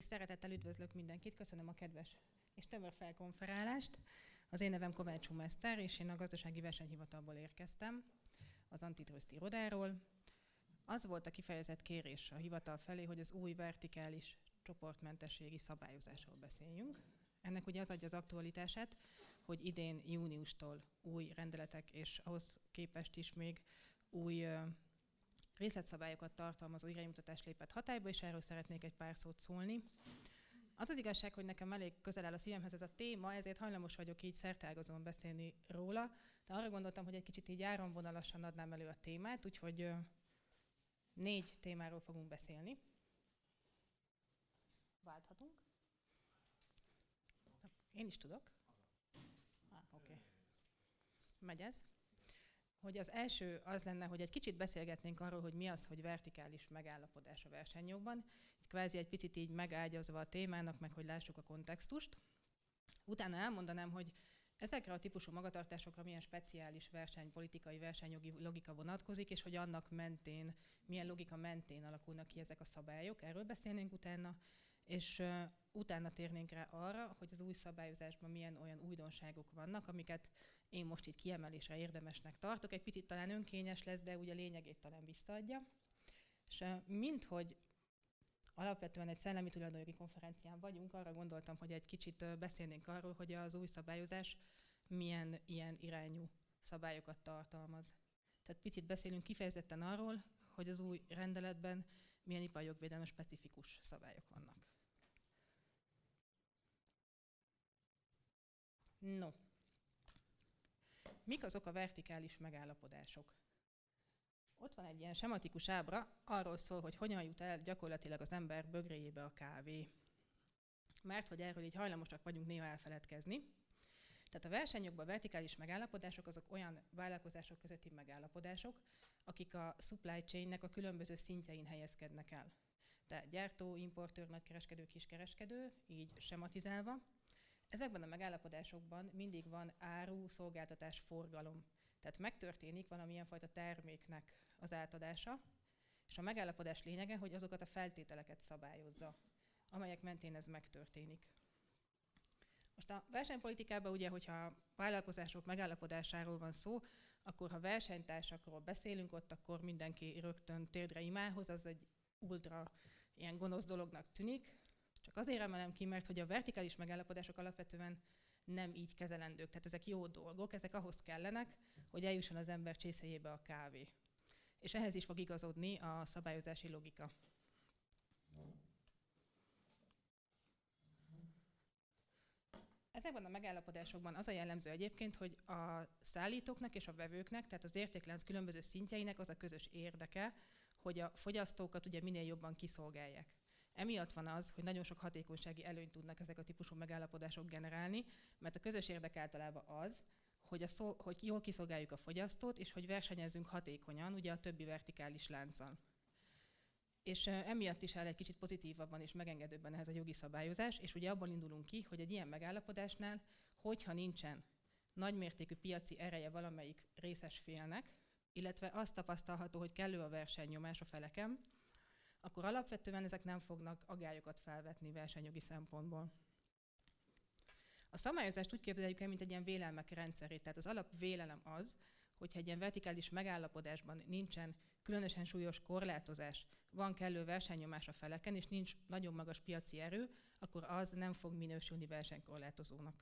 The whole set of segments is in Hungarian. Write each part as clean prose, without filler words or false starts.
Szeretettel üdvözlök mindenkit, köszönöm a kedves és tömör felkonferálást. Az én nevem Kovács Eszter, és én a Gazdasági Versenyhivatalból érkeztem, az Antitrust irodáról. Az volt a kifejezett kérés a hivatal felé, hogy az új vertikális csoportmentességi szabályozásról beszéljünk. Ennek ugye az adja az aktualitását, hogy idén júniustól új rendeletek, és ahhoz képest is még új részletszabályokat tartalmazó iránymutatás lépett hatályba, és erről szeretnék egy pár szót szólni. Az az igazság, hogy nekem elég közel áll a szívemhez ez a téma, ezért hajlamos vagyok így szerteágazóan beszélni róla, de arra gondoltam, hogy egy kicsit így áramvonalasan adnám elő a témát, úgyhogy 4 témáról fogunk beszélni. Válthatunk? Én is tudok. Oké. Megy ez. Hogy az első az lenne, hogy egy kicsit beszélgetnénk arról, hogy mi az, hogy vertikális megállapodás a versenyjogban, kvázi egy picit így megágyazva a témának, meg hogy lássuk a kontextust. Utána elmondanám, hogy ezekre a típusú magatartásokra milyen speciális versenypolitikai, versenyjogi logika vonatkozik, és hogy annak mentén, milyen logika mentén alakulnak ki ezek a szabályok, erről beszélnénk utána, és utána térnénk rá arra, hogy az új szabályozásban milyen olyan újdonságok vannak, amiket én most itt kiemelésre érdemesnek tartok. Egy picit talán önkényes lesz, de ugye a lényegét talán visszaadja. És minthogy alapvetően egy szellemi tulajdonjogi konferencián vagyunk, arra gondoltam, hogy egy kicsit beszélnénk arról, hogy az új szabályozás milyen ilyen irányú szabályokat tartalmaz. Tehát picit beszélünk kifejezetten arról, hogy az új rendeletben milyen iparjogvédelmi specifikus szabályok vannak. No, mik azok a vertikális megállapodások? Ott van egy ilyen sematikus ábra, arról szól, hogy hogyan jut el gyakorlatilag az ember bögréjébe a kávé. Mert hogy erről így hajlamosak vagyunk néha elfeledkezni. Tehát a versenyjogban vertikális megállapodások azok olyan vállalkozások közötti megállapodások, akik a supply chainnek a különböző szintjein helyezkednek el. Tehát gyártó, importőr, nagykereskedő, kiskereskedő, így sematizálva. Ezekben a megállapodásokban mindig van áru, szolgáltatás, forgalom. Tehát megtörténik valamilyen fajta terméknek az átadása, és a megállapodás lényege, hogy azokat a feltételeket szabályozza, amelyek mentén ez megtörténik. Most a versenypolitikában ugye, hogyha a vállalkozások megállapodásáról van szó, akkor ha versenytársakról beszélünk ott, akkor mindenki rögtön térdre imához, az egy ultra ilyen gonosz dolognak tűnik. Csak azért emelem ki, mert hogy a vertikális megállapodások alapvetően nem így kezelendők. Tehát ezek jó dolgok, ezek ahhoz kellenek, hogy eljusson az ember csészéjébe a kávé. És ehhez is fog igazodni a szabályozási logika. Ezekben a megállapodásokban az a jellemző egyébként, hogy a szállítóknak és a vevőknek, tehát az értéklánc különböző szintjeinek az a közös érdeke, hogy a fogyasztókat ugye minél jobban kiszolgálják. Emiatt van az, hogy nagyon sok hatékonysági előnyt tudnak ezek a típusú megállapodások generálni, mert a közös érdek általában az, hogy jól kiszolgáljuk a fogyasztót, és hogy versenyezzünk hatékonyan ugye a többi vertikális lánccal. És emiatt is áll egy kicsit pozitívabban és megengedőbben ez a jogi szabályozás, és ugye abból indulunk ki, hogy egy ilyen megállapodásnál, hogyha nincsen nagymértékű piaci ereje valamelyik részes félnek, illetve azt tapasztalható, hogy kellő a versenynyomás a feleken, akkor alapvetően ezek nem fognak aggályokat felvetni versenyjogi szempontból. A szabályozást úgy képzeljük el, mint egy ilyen vélelmek rendszerét. Tehát az alapvélelem az, hogyha egy ilyen vertikális megállapodásban nincsen különösen súlyos korlátozás, van kellő versenynyomás a feleken, és nincs nagyon magas piaci erő, akkor az nem fog minősülni versenykorlátozónak.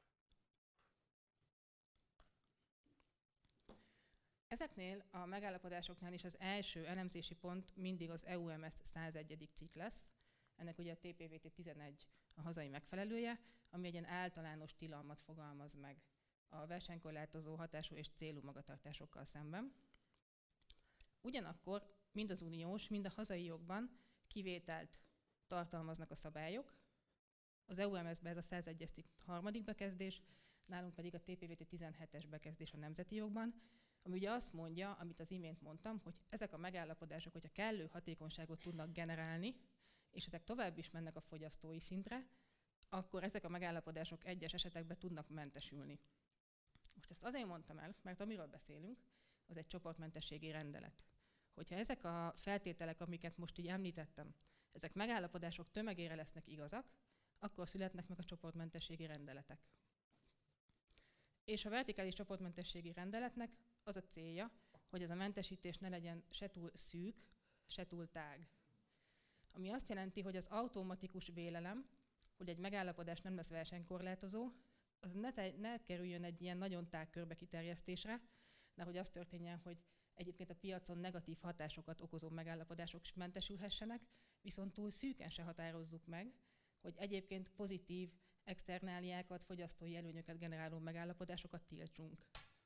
Ezeknél a megállapodásoknál is az első elemzési pont mindig az EUMS 101. cikk lesz. Ennek ugye a TPVT 11 a hazai megfelelője, ami egy ilyen általános tilalmat fogalmaz meg a versenykorlátozó hatású és célú magatartásokkal szemben. Ugyanakkor mind az uniós, mind a hazai jogban kivételt tartalmaznak a szabályok. Az EUMS-ben ez a 101. cikk 3. bekezdés, nálunk pedig a TPVT 17-es bekezdés a nemzeti jogban, ami ugye azt mondja, amit az imént mondtam, hogy ezek a megállapodások, hogyha kellő hatékonyságot tudnak generálni, és ezek tovább is mennek a fogyasztói szintre, akkor ezek a megállapodások egyes esetekben tudnak mentesülni. Most ezt azért mondtam el, mert amiről beszélünk, az egy csoportmentességi rendelet. Hogyha ezek a feltételek, amiket most így említettem, ezek megállapodások tömegére lesznek igazak, akkor születnek meg a csoportmentességi rendeletek. És a vertikális csoportmentességi rendeletnek az a célja, hogy ez a mentesítés ne legyen se túl szűk, se túl tág. Ami azt jelenti, hogy az automatikus vélelem, hogy egy megállapodás nem lesz versenykorlátozó, az ne kerüljön egy ilyen nagyon tág körbe kiterjesztésre, nehogy az történjen, hogy egyébként a piacon negatív hatásokat okozó megállapodások is mentesülhessenek, viszont túl szűken se határozzuk meg, hogy egyébként pozitív externáliákat, fogyasztói előnyöket generáló megállapodásokat tiltsunk.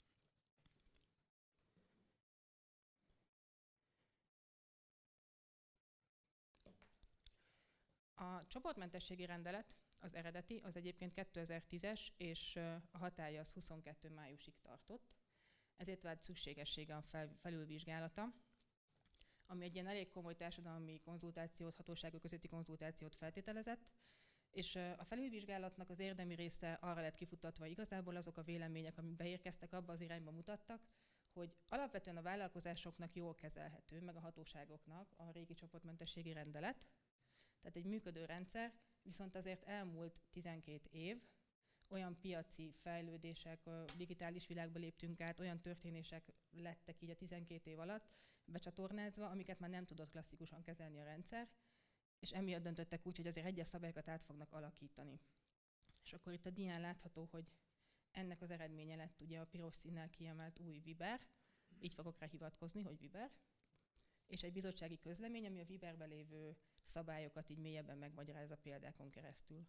A csoportmentességi rendelet, az eredeti, az egyébként 2010-es, és a hatálya az 22 májusig tartott. Ezért vált szükségessége a felülvizsgálata, ami egy ilyen elég komoly társadalmi konzultációt, hatóságok közötti konzultációt feltételezett, és a felülvizsgálatnak az érdemi része arra lett kifutatva, igazából azok a vélemények, amik beérkeztek, abba az irányba mutattak, hogy alapvetően a vállalkozásoknak jól kezelhető, meg a hatóságoknak a régi csoportmentességi rendelet, tehát egy működő rendszer, viszont azért elmúlt 12 év, olyan piaci fejlődések, a digitális világba léptünk át, olyan történések lettek így a 12 év alatt becsatornázva, amiket már nem tudott klasszikusan kezelni a rendszer, és emiatt döntöttek úgy, hogy azért egyes szabályokat át fognak alakítani. És akkor itt a dián látható, hogy ennek az eredménye lett ugye a piros színnel kiemelt új VIBER, így fogok rá hivatkozni, hogy VIBER, és egy bizottsági közlemény, ami a VIBER-ben lévő szabályokat így mélyebben megmagyarázza példákon keresztül.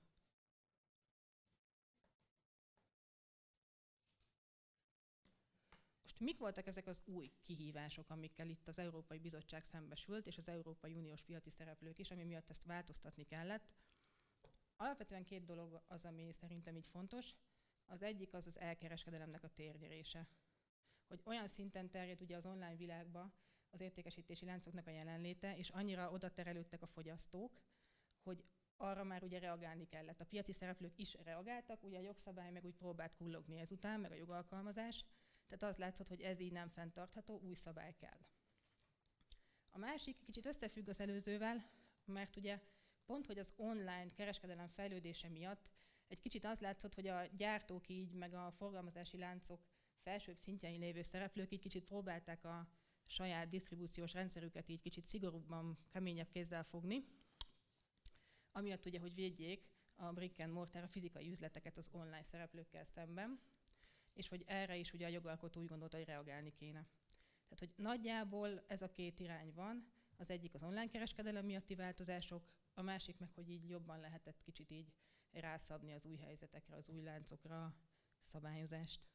Most mik voltak ezek az új kihívások, amikkel itt az Európai Bizottság szembesült, és az Európai Uniós piaci szereplők is, ami miatt ezt változtatni kellett? Alapvetően két dolog az, ami szerintem így fontos. Az egyik az az elkereskedelemnek a térnyerése. Hogy olyan szinten terjed ugye az online világba az értékesítési láncoknak a jelenléte, és annyira oda terelődtek a fogyasztók, hogy arra már ugye reagálni kellett. A piaci szereplők is reagáltak, ugye a jogszabály meg úgy próbált kullogni ezután, meg a jogalkalmazás. Tehát az látszott, hogy ez így nem fenntartható, új szabály kell. A másik kicsit összefügg az előzővel, mert ugye pont, hogy az online kereskedelem fejlődése miatt egy kicsit az látszott, hogy a gyártók így, meg a forgalmazási láncok felsőbb szintjein lévő szereplők így kicsit próbálták a saját disztribúciós rendszerüket így kicsit szigorúbban, keményebb kézzel fogni, amiatt ugye, hogy védjék a brick and mortar, a fizikai üzleteket az online szereplőkkel szemben, és hogy erre is ugye a jogalkotó úgy gondolta, hogy reagálni kéne. Tehát, hogy nagyjából ez a két irány van, az egyik az online kereskedelem miatti változások, a másik meg, hogy így jobban lehetett kicsit így rászabni az új helyzetekre, az új láncokra a szabályozást.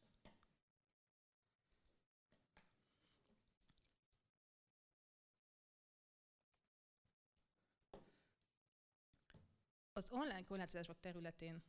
Az online korlátozások területén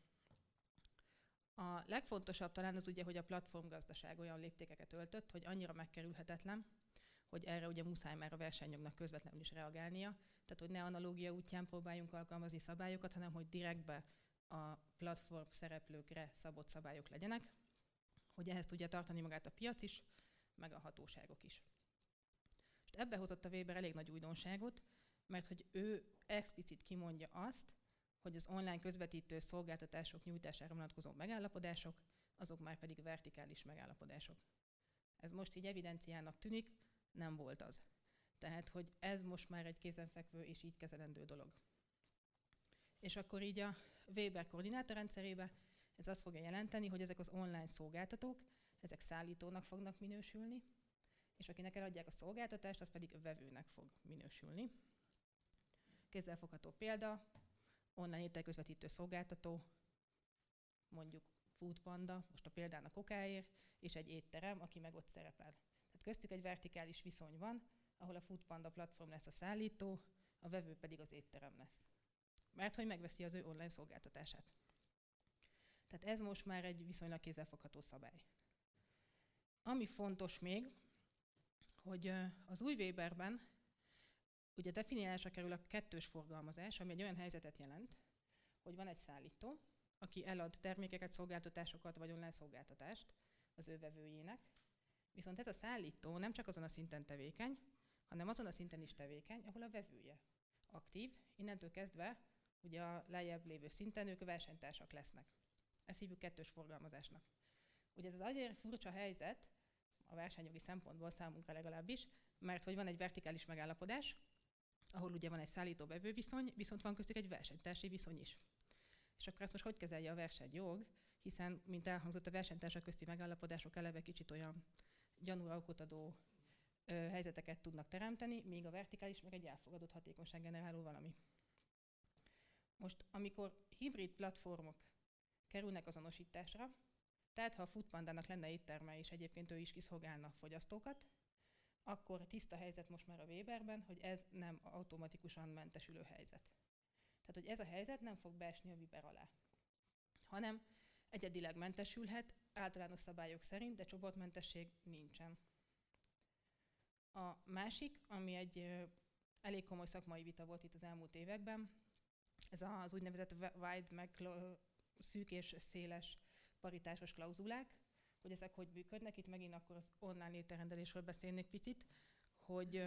a legfontosabb talán az ugye, hogy a platformgazdaság olyan léptékeket öltött, hogy annyira megkerülhetetlen, hogy erre ugye muszáj már a versenyjognak közvetlenül is reagálnia. Tehát, hogy ne analógia útján próbáljunk alkalmazni szabályokat, hanem hogy direktbe a platform szereplőkre szabott szabályok legyenek, hogy ehhez tudja tartani magát a piac is, meg a hatóságok is. És ebbe hozott a Weber elég nagy újdonságot, mert hogy ő explicit kimondja azt, hogy az online közvetítő szolgáltatások nyújtására vonatkozó megállapodások, azok már pedig vertikális megállapodások. Ez most így evidenciának tűnik, nem volt az. Tehát, hogy ez most már egy kézenfekvő és így kezelendő dolog. És akkor így a Weber koordinátorrendszerébe ez azt fogja jelenteni, hogy ezek az online szolgáltatók, ezek szállítónak fognak minősülni, és akinek eladják a szolgáltatást, az pedig vevőnek fog minősülni. Kézzelfogható példa, online ételközvetítő szolgáltató, mondjuk Foodpanda, most a példán a Kokáért, és egy étterem, aki meg ott szerepel. Tehát köztük egy vertikális viszony van, ahol a Foodpanda platform lesz a szállító, a vevő pedig az étterem lesz. Mert hogy megveszi az ő online szolgáltatását. Tehát ez most már egy viszonylag kézzelfogható szabály. Ami fontos még, hogy az új Weberben ugye definiálásra kerül a kettős forgalmazás, ami egy olyan helyzetet jelent, hogy van egy szállító, aki elad termékeket, szolgáltatásokat vagy online szolgáltatást az ő vevőjének, viszont ez a szállító nem csak azon a szinten tevékeny, hanem azon a szinten is tevékeny, ahol a vevője. aktív, innentől kezdve ugye a lejjebb lévő szinten ők versenytársak lesznek. Ezt hívjuk kettős forgalmazásnak. Ugye ez az azért furcsa helyzet, a versenyjogi szempontból számunkra legalábbis, mert hogy van egy vertikális megállapodás, ahol ugye van egy szállító-vevő viszony, viszont van köztük egy versenytársi viszony is. És akkor ezt most hogy kezelje a versenyjog, hiszen, mint elhangzott, a versenytársak közti megállapodások eleve kicsit olyan gyanúra okot adó helyzeteket tudnak teremteni, míg a vertikális meg egy elfogadott hatékonyság generáló valami. Most, amikor hibrid platformok kerülnek azonosításra, tehát ha a Foodpandának lenne étterme, és egyébként ő is kiszolgálna fogyasztókat, akkor tiszta helyzet most már a Weberben, hogy ez nem automatikusan mentesülő helyzet. Tehát, hogy ez a helyzet nem fog beesni a Weber alá, hanem egyedileg mentesülhet, általános szabályok szerint, de csoportmentesség nincsen. A másik, ami egy elég komoly szakmai vita volt itt az elmúlt években, ez az úgynevezett wide, meg szűk és széles paritásos klauzulák, hogy ezek hogy működnek. Itt megint akkor az online ételrendelésről beszélnék picit, hogy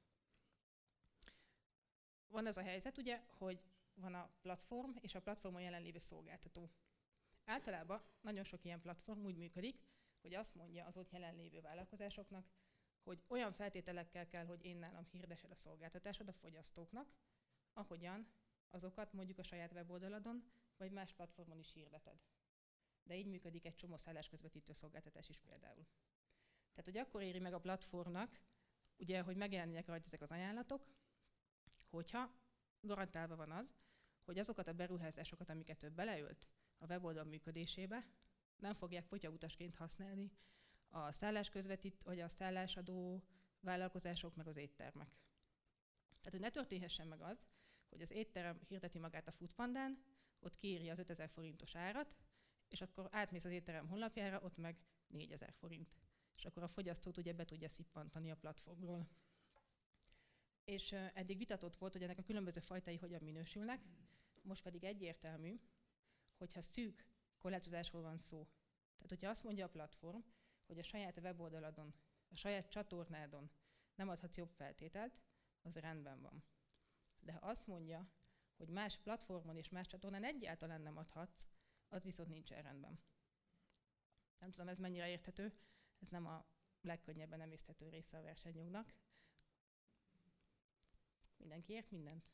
van az a helyzet, ugye, hogy van a platform, és a platformon jelenlévő szolgáltató. Általában nagyon sok ilyen platform úgy működik, hogy azt mondja az ott jelenlévő vállalkozásoknak, hogy olyan feltételekkel kell, hogy én nálam hirdessed a szolgáltatásod a fogyasztóknak, ahogyan azokat mondjuk a saját weboldaladon, vagy más platformon is hirdeted. De így működik egy csomó szállásközvetítő szolgáltatás is például. Tehát, hogy akkor éri meg a platformnak, ugye, hogy megjelenjenek rajta ezek az ajánlatok, hogyha garantálva van az, hogy azokat a beruházásokat, amiket ő beleölt a weboldal működésébe, nem fogják potyautasként használni a vagy a szállásadó vállalkozások, meg az éttermek. Tehát, hogy ne történhessen meg az, hogy az étterem hirdeti magát a Foodpandán, ott kéri az 5000 forintos árat, és akkor átmész az étterem honlapjára, ott meg 4000 forint. És akkor a fogyasztót ugye be tudja szippantani a platformról. És eddig vitatott volt, hogy ennek a különböző fajtai hogyan minősülnek, most pedig egyértelmű, hogyha szűk korlátozásról van szó. Tehát, hogyha azt mondja a platform, hogy a saját weboldaladon, a saját csatornádon nem adhatsz jobb feltételt, az rendben van. De ha azt mondja, hogy más platformon és más csatornán egyáltalán nem adhatsz, az viszont nincsen rendben. Nem tudom, ez mennyire érthető, ez nem a legkönnyebben emészthető része a versenyjognak. Mindenki ért mindent?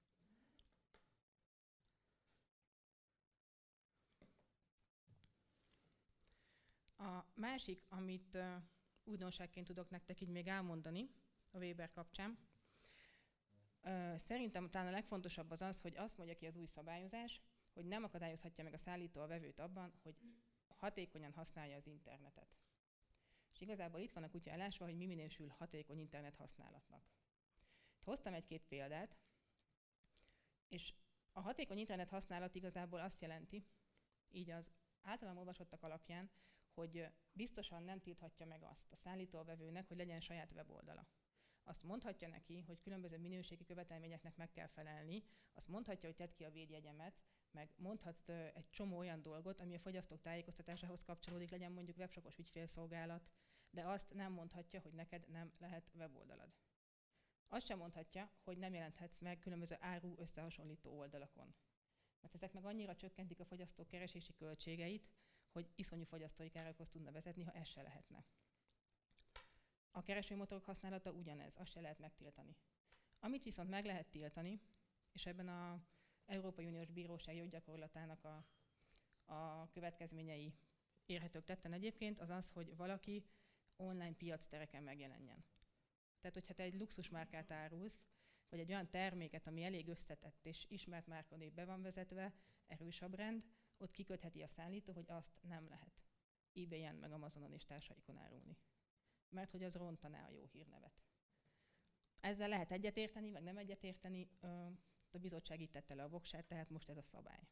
A másik, amit újdonságként tudok nektek így még elmondani a Weber kapcsán, szerintem talán a legfontosabb az az, hogy azt mondja ki az új szabályozás, hogy nem akadályozhatja meg a szállító a vevőt abban, hogy hatékonyan használja az internetet. És igazából itt van a kutya elásva, hogy mi minősül hatékony internet használatnak. Hoztam egy-két példát, és a hatékony internet használat igazából azt jelenti, így az általam olvasottak alapján, hogy biztosan nem tilthatja meg azt a szállító-vevőnek, hogy legyen saját weboldala. Azt mondhatja neki, hogy különböző minőségi követelményeknek meg kell felelni, azt mondhatja, hogy tedd ki a védjegyemet, meg mondhatsz egy csomó olyan dolgot, ami a fogyasztók tájékoztatásához kapcsolódik, legyen mondjuk webshopos ügyfélszolgálat, de azt nem mondhatja, hogy neked nem lehet weboldalad. Azt sem mondhatja, hogy nem jelenthetsz meg különböző áru összehasonlító oldalakon. Mert ezek meg annyira csökkentik a fogyasztók keresési költségeit, hogy iszonyú fogyasztói kárakhoz tudna vezetni, ha ez se lehetne. A keresőmotorok használata ugyanez, azt se lehet megtiltani. Amit viszont meg lehet tiltani, és ebben az Európai Uniós Bíróság joggyakorlatának a következményei érhetők tetten egyébként, az az, hogy valaki online piactereken megjelenjen. Tehát, hogyha te egy luxusmárkát árulsz, vagy egy olyan terméket, ami elég összetett és ismert márkanév be van vezetve, erős a brand, ott kikötheti a szállító, hogy azt nem lehet eBay-en, meg Amazonon és társaikon árulni. Mert hogy az rontaná a jó hírnevet. Ezzel lehet egyetérteni, meg nem egyetérteni. A bizottság így tette le a voksát, tehát most ez a szabály.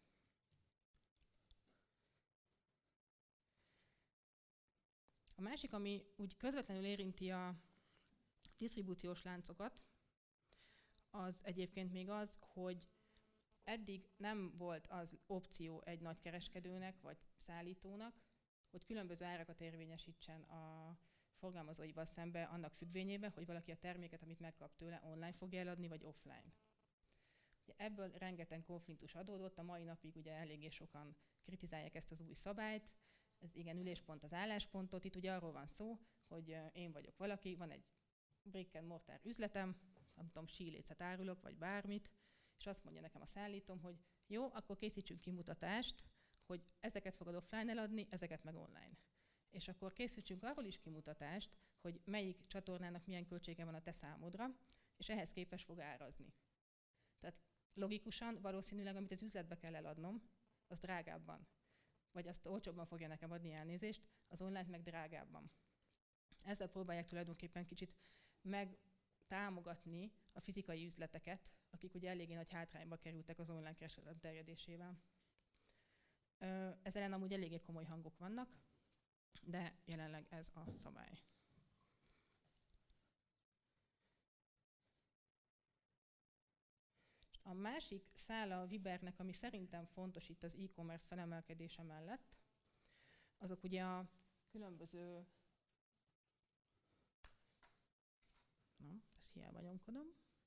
A másik, ami úgy közvetlenül érinti a disztribúciós láncokat, az egyébként még az, hogy eddig nem volt az opció egy nagy kereskedőnek vagy szállítónak, hogy különböző árakat érvényesítsen a forgalmazóival szembe annak függvényében, hogy valaki a terméket, amit megkap tőle, online fogja eladni, vagy offline. Ebből rengeteg konfliktus adódott, a mai napig ugye eléggé sokan kritizálják ezt az új szabályt. Ez igen üléspont az álláspontot. Itt ugye arról van szó, hogy én vagyok valaki, van egy brick and mortar üzletem, nem tudom, sílécet árulok, vagy bármit, és azt mondja nekem a szállítóm, hogy jó, akkor készítsünk kimutatást, hogy ezeket fogod offline eladni, ezeket meg online. És akkor készítsünk arról is kimutatást, hogy melyik csatornának milyen költsége van a te számodra, és ehhez képest fog árazni. Tehát logikusan, valószínűleg, amit az üzletbe kell eladnom, az drágábban. Vagy azt olcsóbban fogja nekem adni, elnézést, az online meg drágábban. Ezzel próbálják tulajdonképpen kicsit megtámogatni a fizikai üzleteket, akik ugye eléggé nagy hátrányba kerültek az online kereskedelem terjedésével. Ez ellen amúgy eléggé komoly hangok vannak, de jelenleg ez a szabály. A másik szála a Vibernek, ami szerintem fontos itt az e-commerce felemelkedése mellett, azok ugye a különböző... ezt hiába nyomkodom.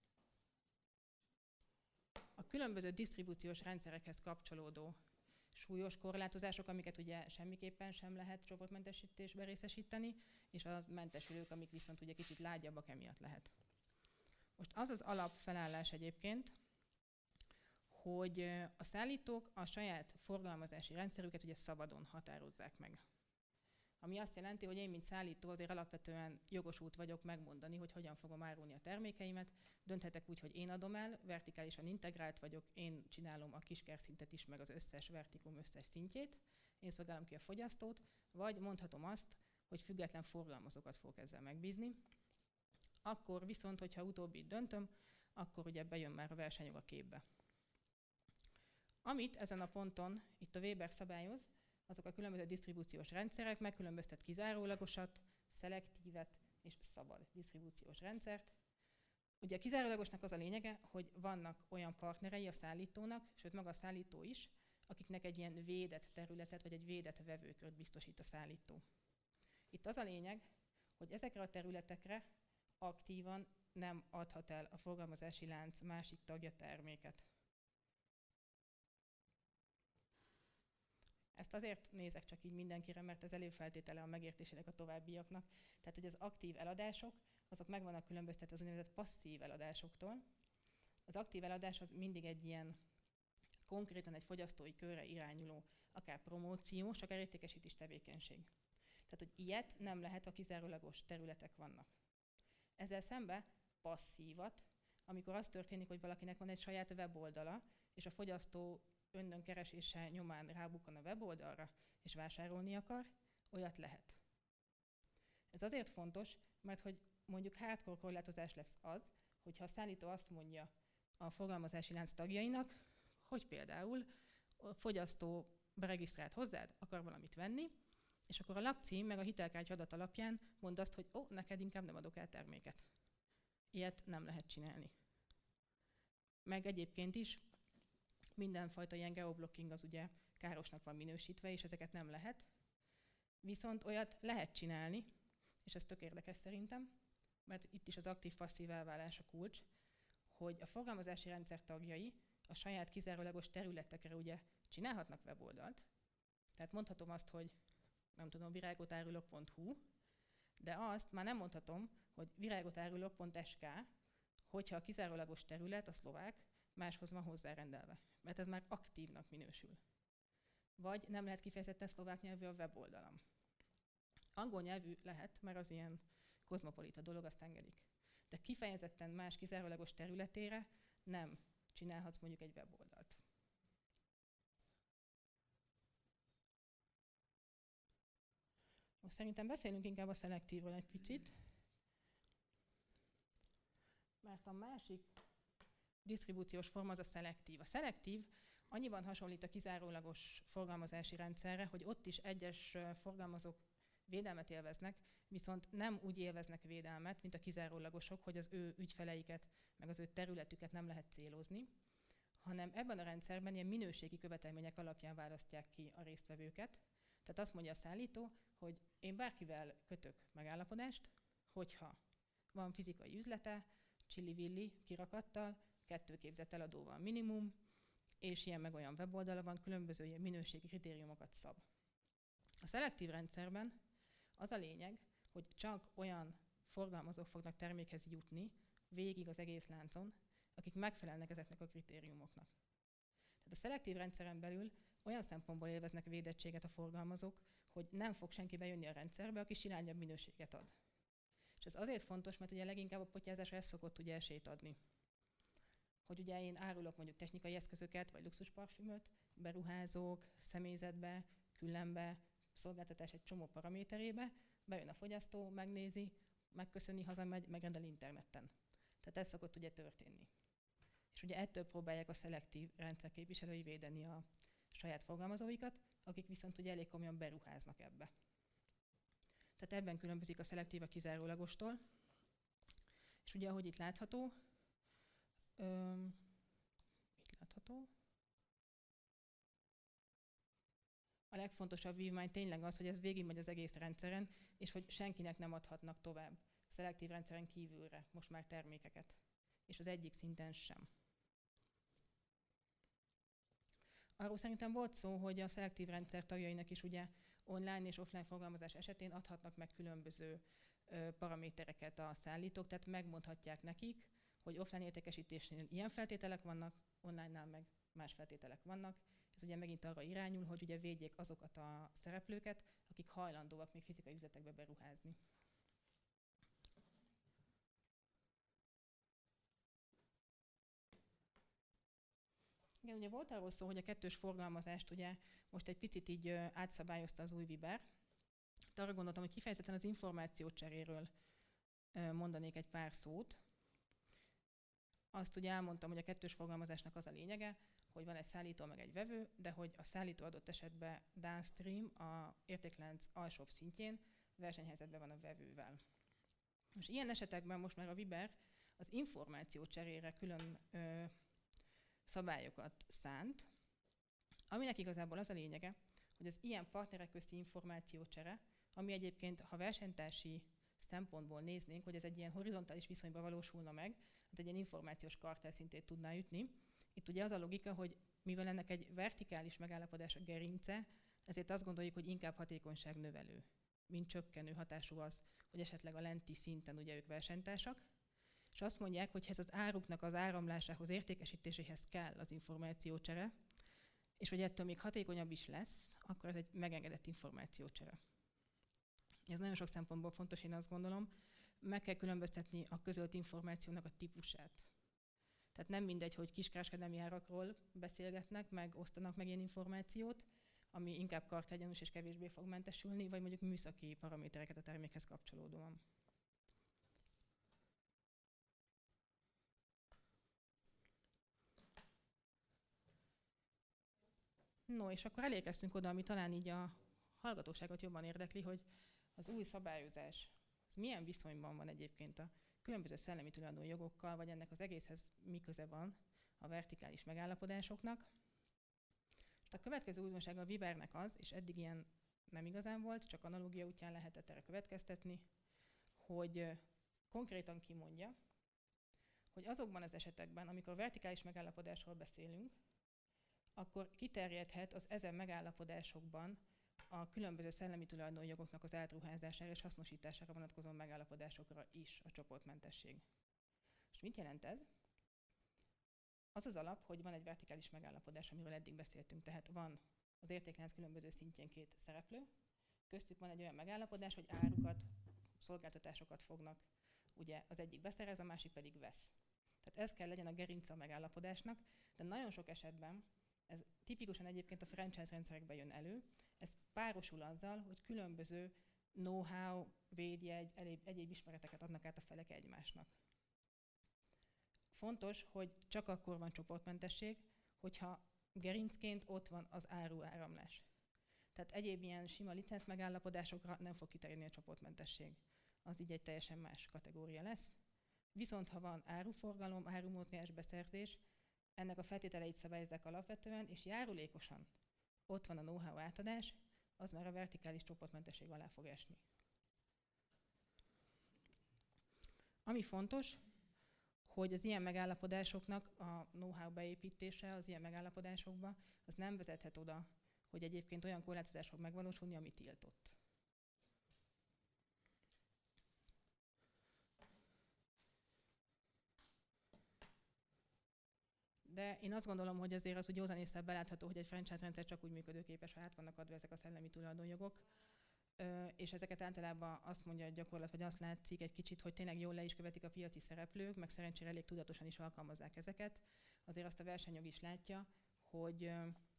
A különböző disztribúciós rendszerekhez kapcsolódó súlyos korlátozások, amiket ugye semmiképpen sem lehet csoportmentesítésbe részesíteni, és a mentesülők, amik viszont ugye kicsit lágyabbak, emiatt lehet. Most az az alapfelállás egyébként, hogy a szállítók a saját forgalmazási rendszerüket ugye szabadon határozzák meg. Ami azt jelenti, hogy én, mint szállító, azért alapvetően jogosult vagyok megmondani, hogy hogyan fogom árulni a termékeimet. Dönthetek úgy, hogy én adom el, vertikálisan integrált vagyok, én csinálom a kiskerszintet is, meg az összes vertikum összes szintjét, én szolgálom ki a fogyasztót, vagy mondhatom azt, hogy független forgalmazókat fogok ezzel megbízni. Akkor viszont, hogyha utóbbit döntöm, akkor ugye bejön már a versenyjog a képbe. Amit ezen a ponton itt a Weber szabályoz, azok a különböző disztribúciós rendszerek, megkülönböztet kizárólagosat, szelektívet és szabad disztribúciós rendszert. Ugye a kizárólagosnak az a lényege, hogy vannak olyan partnerei a szállítónak, sőt maga a szállító is, akiknek egy ilyen védett területet vagy egy védett vevőkört biztosít a szállító. Itt az a lényeg, hogy ezekre a területekre aktívan nem adhat el a forgalmazási lánc másik tagja terméket. Ezt azért nézek csak így mindenkire, mert ez előfeltétele a megértésének a továbbiaknak. Tehát, hogy az aktív eladások, azok meg vannak különböztetve az úgynevezett passzív eladásoktól. Az aktív eladás az mindig egy ilyen konkrétan egy fogyasztói körre irányuló, akár promóciós, akár értékesítés tevékenység. Tehát, hogy ilyet nem lehet, ha kizárólagos területek vannak. Ezzel szemben passzívat, amikor az történik, hogy valakinek van egy saját weboldala, és a fogyasztó önnön keresése nyomán rábukkan a weboldalra, és vásárolni akar, olyat lehet. Ez azért fontos, mert hogy mondjuk hardcore korlátozás lesz az, hogyha a szállító azt mondja a forgalmazási lánc tagjainak, hogy például a fogyasztó beregisztrált hozzád, akar valamit venni, és akkor a lakcím meg a hitelkártya adat alapján mondd azt, hogy neked inkább nem adok el terméket. Ilyet nem lehet csinálni. Meg egyébként is mindenfajta ilyen geoblocking az ugye károsnak van minősítve, és ezeket nem lehet. Viszont olyat lehet csinálni, és ez tök érdekes szerintem, mert itt is az aktív-passzív elválás a kulcs, hogy a forgalmazási rendszer tagjai a saját kizárólagos területekre ugye csinálhatnak weboldalt. Tehát mondhatom azt, hogy nem tudom, virágotárulok.hu, de azt már nem mondhatom, hogy virágotárulok.sk, hogyha a kizárólagos terület, a szlovák, máshoz van hozzárendelve, mert ez már aktívnak minősül. Vagy nem lehet kifejezetten szlovák nyelvű a weboldalam. Angol nyelvű lehet, mert az ilyen kozmopolita dolog, azt engedik. De kifejezetten más kizárólagos területére nem csinálhatsz mondjuk egy weboldalt. Most szerintem beszélünk inkább a szelektívről egy picit, mert a másik disztribúciós forma az a szelektív. A szelektív annyiban hasonlít a kizárólagos forgalmazási rendszerre, hogy ott is egyes forgalmazók védelmet élveznek, viszont nem úgy élveznek védelmet, mint a kizárólagosok, hogy az ő ügyfeleiket, meg az ő területüket nem lehet célozni, hanem ebben a rendszerben ilyen minőségi követelmények alapján választják ki a résztvevőket. Tehát azt mondja a szállító, hogy én bárkivel kötök megállapodást, hogyha van fizikai üzlete, csillivilli kirakattal, 2 képzett eladóval minimum, és ilyen meg olyan weboldala van, különböző ilyen minőségi kritériumokat szab. A szelektív rendszerben az a lényeg, hogy csak olyan forgalmazók fognak termékhez jutni végig az egész láncon, akik megfelelnek ezeknek a kritériumoknak. Tehát a szelektív rendszeren belül olyan szempontból élveznek védettséget a forgalmazók, hogy nem fog senki bejönni a rendszerbe, aki silányabb minőséget ad. És ez azért fontos, mert ugye leginkább a potyázásra ez szokott ugye esélyt adni. Hogy ugye én árulok mondjuk technikai eszközöket, vagy luxusparfümöt, beruházók, személyzetbe, küllembe, szolgáltatás egy csomó paraméterébe, bejön a fogyasztó, megnézi, megköszöni, hazamegy, megrendel interneten. Tehát ez szokott ugye történni. És ugye ettől próbálják a szelektív rendszer képviselői védeni a saját forgalmazóikat, akik viszont ugye elég komolyan beruháznak ebbe. Tehát ebben különbözik a szelektív a kizárólagostól. És ugye ahogy itt látható, a legfontosabb vívmány tényleg az, hogy ez végigmegy az egész rendszeren, és hogy senkinek nem adhatnak tovább szelektív rendszeren kívülre most már termékeket. És az egyik szinten sem. Arról szerintem volt szó, hogy a szelektív rendszer tagjainak is ugye online és offline forgalmazás esetén adhatnak meg különböző paramétereket a szállítók, tehát megmondhatják nekik, hogy offline értékesítésnél ilyen feltételek vannak, online-nál meg más feltételek vannak. Ez ugye megint arra irányul, hogy ugye védjék azokat a szereplőket, akik hajlandóak még fizikai üzletekbe beruházni. Igen, ugye volt arról szó, hogy a kettős forgalmazást ugye most egy picit így átszabályozta az új Viber. De arra gondoltam, hogy kifejezetten az információcseréről mondanék egy pár szót. Azt ugye elmondtam, hogy a kettős forgalmazásnak az a lényege, hogy van egy szállító meg egy vevő, de hogy a szállító adott esetben downstream, a értéklánc alsóbb szintjén versenyhelyzetben van a vevővel. Most ilyen esetekben most már a Viber az információcserére külön szabályokat szánt, aminek igazából az a lényege, hogy az ilyen partnerek közti információcsere, ami egyébként, ha versenytársi szempontból néznénk, hogy ez egy ilyen horizontális viszonyban valósulna meg, hát egy ilyen információs kartel szintét tudná ütni. Itt ugye az a logika, hogy mivel ennek egy vertikális megállapodás a gerince, ezért azt gondoljuk, hogy inkább hatékonyságnövelő, mint csökkenő hatású az, hogy esetleg a lenti szinten ugye ők versenytársak, és azt mondják, hogy ez az áruknak az áramlásához, értékesítéséhez kell az információcsere, és hogy ettől még hatékonyabb is lesz, akkor ez egy megengedett információcsere. Ez nagyon sok szempontból fontos, én azt gondolom. Meg kell különböztetni a közölt információnak a típusát. Tehát nem mindegy, hogy kiskereskedelmi árakról beszélgetnek, meg osztanak meg ilyen információt, ami inkább kartelgyanús és kevésbé fog mentesülni, vagy mondjuk műszaki paramétereket a termékhez kapcsolódóan. No, és akkor elérkeztünk oda, ami talán így a hallgatóságot jobban érdekli, hogy az új szabályozás az milyen viszonyban van egyébként a különböző szellemi tulajdoni jogokkal, vagy ennek az egészhez mi köze van a vertikális megállapodásoknak. A következő újdonság a Vibernek az, és eddig ilyen nem igazán volt, csak analógia útján lehetett erre következtetni, hogy konkrétan kimondja, hogy azokban az esetekben, amikor vertikális megállapodásról beszélünk, akkor kiterjedhet az ezen megállapodásokban a különböző szellemi tulajdoni jogoknak az átruházására és hasznosítására vonatkozó megállapodásokra is a csoportmentesség. És mit jelent ez? Az az alap, hogy van egy vertikális megállapodás, amiről eddig beszéltünk, tehát van az értéklánc különböző szintjén 2 szereplő, köztük van egy olyan megállapodás, hogy árukat, szolgáltatásokat fognak, ugye az egyik beszerez, a másik pedig vesz. Tehát ez kell legyen a gerince a megállapodásnak, de nagyon sok esetben, ez tipikusan egyébként a franchise rendszerekben jön elő, ez párosul azzal, hogy különböző know-how, védjegy, egyéb ismereteket adnak át a felek egymásnak. Fontos, hogy csak akkor van csoportmentesség, hogyha gerincként ott van az áruáramlás. Tehát egyéb ilyen sima licenc megállapodásokra nem fog kiterjedni a csoportmentesség. Az így egy teljesen más kategória lesz. Viszont ha van áruforgalom, árumozgás, beszerzés, ennek a feltételeit szabályozzák alapvetően, és járulékosan ott van a know-how átadás, az már a vertikális csoportmentesség alá fog esni. Ami fontos, hogy az ilyen megállapodásoknak a know-how beépítése az ilyen megállapodásokba, az nem vezethet oda, hogy egyébként olyan korlátozás fog megvalósulni, ami tiltott. De én azt gondolom, hogy azért az úgy józanésszel belátható, hogy egy franchise rendszer csak úgy működőképes, ha át vannak adva ezek a szellemi tulajdonjogok, és ezeket általában azt mondja a gyakorlat, vagy azt látszik egy kicsit, hogy tényleg jól le is követik a piaci szereplők, meg szerencsére elég tudatosan is alkalmazzák ezeket. Azért azt a versenyjog is látja, hogy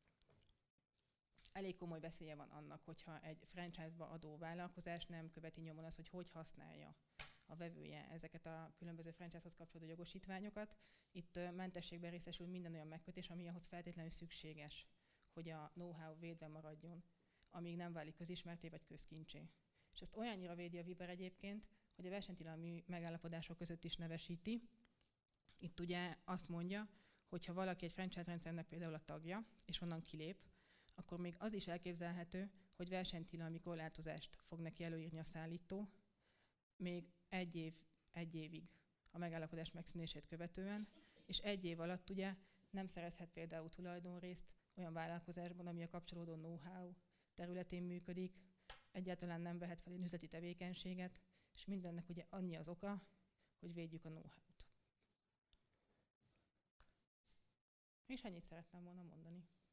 elég komoly veszélye van annak, hogyha egy franchise-ba adó vállalkozás nem követi nyomon az, hogy használja a vevője ezeket a különböző franchise-hoz kapcsolódó jogosítványokat. Itt mentességben részesül minden olyan megkötés, ami ahhoz feltétlenül szükséges, hogy a know-how védve maradjon, amíg nem válik közismerté vagy közkincsé. És ezt olyannyira védi a Viber egyébként, hogy a versenytilalmi megállapodások között is nevesíti. Itt ugye azt mondja, hogy ha valaki egy franchise rendszernek például a tagja, és onnan kilép, akkor még az is elképzelhető, hogy versenytilalmi korlátozást fog neki előírni a szállító, még egy évig a megállapodás megszűnését követően, és egy év alatt ugye nem szerezhet például tulajdonrészt olyan vállalkozásban, ami a kapcsolódó know-how területén működik, egyáltalán nem vehet fel üzleti tevékenységet, és mindennek ugye annyi az oka, hogy védjük a know-how-t. És ennyit szeretném volna mondani.